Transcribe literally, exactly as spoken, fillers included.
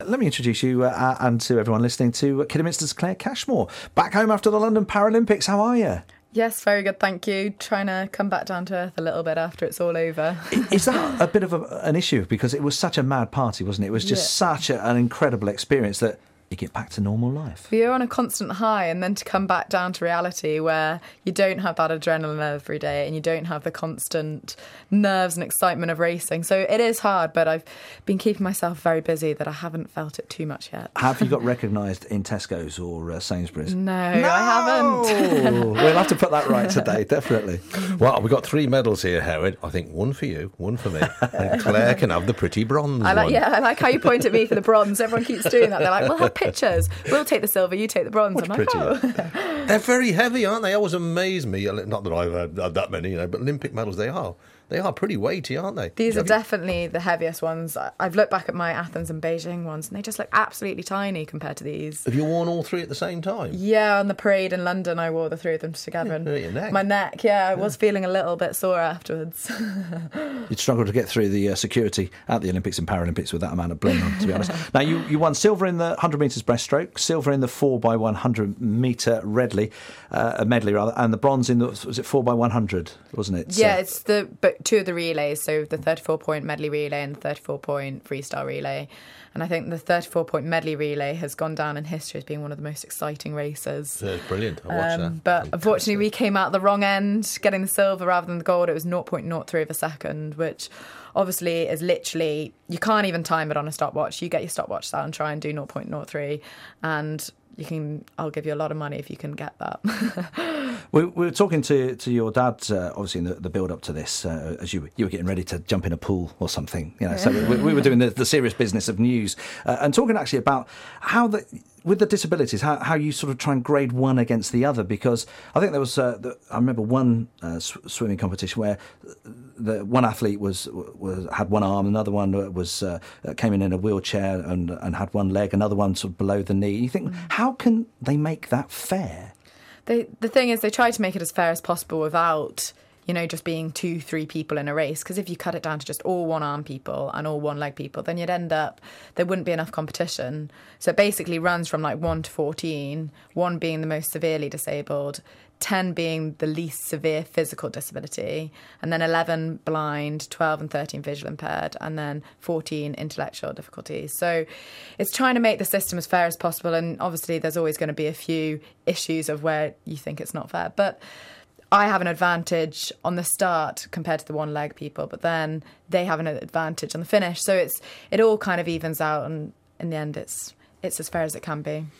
Let me introduce you uh, and to everyone listening to Kidderminster's Claire Cashmore. Back home after the London Paralympics. How are you? Yes, very good, thank you. Trying to come back down to earth a little bit after it's all over. Is that a bit of a, an issue? Because it was such a mad party, wasn't it? It was just yeah. such a, an incredible experience that you get back to normal life. You're on a constant high, and then to come back down to reality where you don't have that adrenaline every day and you don't have the constant nerves and excitement of racing. So it is hard, but I've been keeping myself very busy that I haven't felt it too much yet. Have you got recognised in Tesco's or uh, Sainsbury's? No, no, I haven't. We'll have to put that right today, definitely. Well, we've got three medals here, Howard. I think one for you, one for me. And Claire can have the pretty bronze I like, one. Yeah, I like how you point at me for the bronze. Everyone keeps doing that. They're like, we'll have pictures. We'll take the silver, you take the bronze. Much I'm like, prettier. oh. They're very heavy, aren't they? Always amaze me. Not that I've had, had that many, you know, but Olympic medals, they are. They are pretty weighty, aren't they? These have are you... definitely the heaviest ones. I've looked back at my Athens and Beijing ones, and they just look absolutely tiny compared to these. Have you worn all three at the same time? Yeah, on the parade in London, I wore the three of them together. And your neck. My neck, yeah, I was feeling a little bit sore afterwards. You'd struggle to get through the uh, security at the Olympics and Paralympics with that amount of bling on, to be honest. Now, you, you won silver in the one hundred metres breaststroke, silver in the four by one hundred metre medley, uh, medley rather, and the bronze in the, was it four by one hundred, wasn't it? Yeah, so, it's the but two of the relays, so the thirty-four point medley relay and the thirty-four point freestyle relay. And I think the thirty-four point medley relay has gone down in history as being one of the most exciting races. Yeah, it's brilliant. I watched um, that. But Fantastic. Unfortunately, we came out the wrong end, getting the silver rather than the gold. It was zero point zero three of a second, which obviously is literally, you can't even time it on a stopwatch. You get your stopwatch out and try and do zero point zero three, and you can. I'll give you a lot of money if you can get that. we, we were talking to, to your dad, uh, obviously in the, the build up to this, uh, as you you were getting ready to jump in a pool or something. You know, so we, we were doing the, the serious business of news uh, and talking actually about how the. With the disabilities, how, how you sort of try and grade one against the other, because I think there was, uh, the, I remember one uh, sw- swimming competition where the one athlete was, was had one arm, another one was uh, came in in a wheelchair and and had one leg, another one sort of below the knee. You think, mm. how can they make that fair? They, the thing is, they try to make it as fair as possible without, you know, just being two, three people in a race. Because if you cut it down to just all one-arm people and all one-leg people, then you'd end up, there wouldn't be enough competition. So it basically runs from like one to fourteen, one being the most severely disabled, ten being the least severe physical disability, and then eleven blind, twelve and thirteen visual impaired, and then fourteen intellectual difficulties. So it's trying to make the system as fair as possible, and obviously there's always going to be a few issues of where you think it's not fair. But I have an advantage on the start compared to the one-leg people, but then they have an advantage on the finish. So it's it all kind of evens out, and in the end, it's it's as fair as it can be.